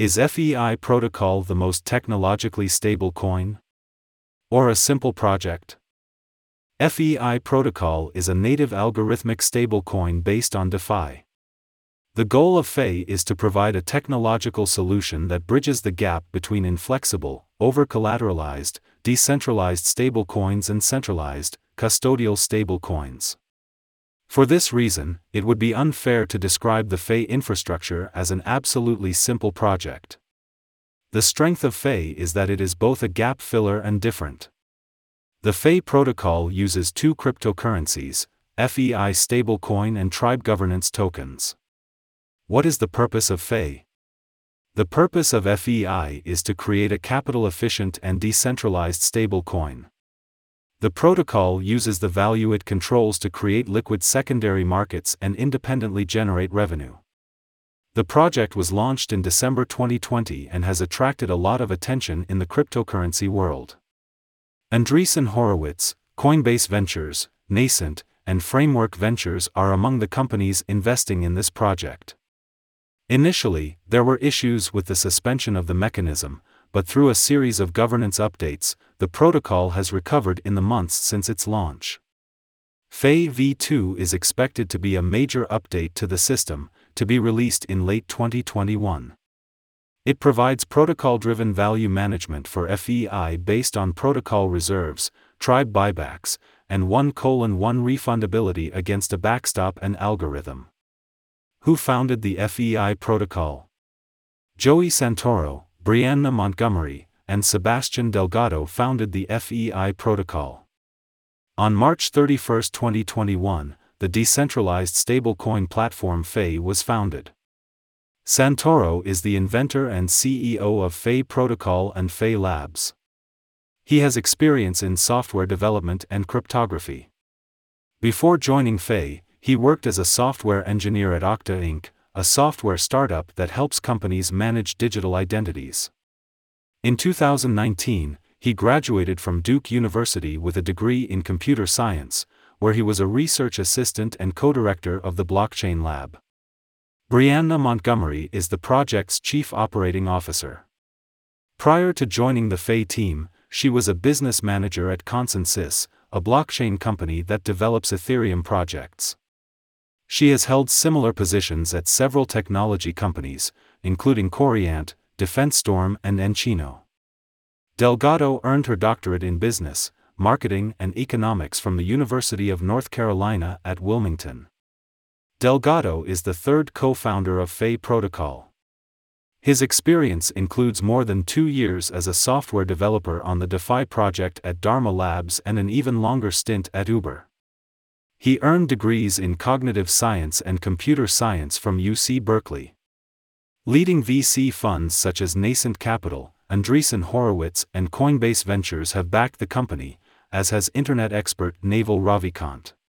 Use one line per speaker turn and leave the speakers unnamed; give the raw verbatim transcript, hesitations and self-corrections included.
Is F E I protocol the most technologically stable coin? Or a simple project? F E I protocol is a native algorithmic stablecoin based on DeFi. The goal of F E I is to provide a technological solution that bridges the gap between inflexible, over-collateralized, decentralized stablecoins and centralized, custodial stablecoins. For this reason, it would be unfair to describe the F E I infrastructure as an absolutely simple project. The strength of F E I is that it is both a gap filler and different. The F E I protocol uses two cryptocurrencies, F E I stablecoin and Tribe governance tokens. What is the purpose of F E I? The purpose of F E I is to create a capital-efficient and decentralized stablecoin. The protocol uses the value it controls to create liquid secondary markets and independently generate revenue. The project was launched in December twenty twenty and has attracted a lot of attention in the cryptocurrency world. Andreessen Horowitz, Coinbase Ventures, Nascent, and Framework Ventures are among the companies investing in this project. Initially, there were issues with the suspension of the mechanism, but through a series of governance updates, the protocol has recovered in the months since its launch. F E I v two is expected to be a major update to the system, to be released in late twenty twenty-one. It provides protocol-driven value management for F E I based on protocol reserves, tribe buybacks, and one colon one refundability against a backstop and algorithm. Who founded the F E I protocol? Joey Santoro, Brianna Montgomery, and Sebastian Delgado founded the F E I protocol. On March thirty-first twenty twenty-one, the decentralized stablecoin platform F E I was founded. Santoro is the inventor and C E O of F E I Protocol and F E I Labs. He has experience in software development and cryptography. Before joining F E I, he worked as a software engineer at Okta Incorporated, a software startup that helps companies manage digital identities. In two thousand nineteen, he graduated from Duke University with a degree in computer science, where he was a research assistant and co-director of the Blockchain Lab. Brianna Montgomery is the project's chief operating officer. Prior to joining the F E I team, she was a business manager at ConsenSys, a blockchain company that develops Ethereum projects. She has held similar positions at several technology companies, including Corient, DefenseStorm and nCino. Delgado earned her doctorate in business, marketing and economics from the University of North Carolina at Wilmington. Delgado is the third co-founder of F E I Protocol. His experience includes more than two years as a software developer on the DeFi project at Dharma Labs and an even longer stint at Uber. He earned degrees in cognitive science and computer science from U C Berkeley. Leading V C funds such as Nascent Capital, Andreessen Horowitz, and Coinbase Ventures have backed the company, as has internet expert Naval Ravikant.